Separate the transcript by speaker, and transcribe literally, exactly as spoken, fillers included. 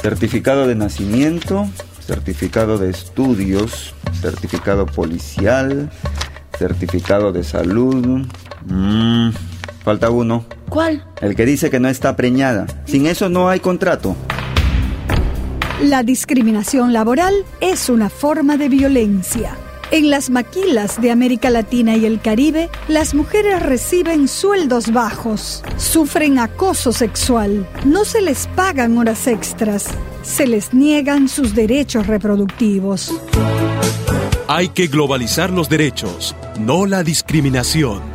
Speaker 1: certificado de nacimiento, certificado de estudios, certificado policial, certificado de salud. Mm, falta uno.
Speaker 2: ¿Cuál?
Speaker 1: El que dice que no está preñada. Sin eso no hay contrato.
Speaker 3: La discriminación laboral es una forma de violencia. En las maquilas de América Latina y el Caribe, las mujeres reciben sueldos bajos, sufren acoso sexual, no se les pagan horas extras, se les niegan sus derechos reproductivos.
Speaker 4: Hay que globalizar los derechos, no la discriminación.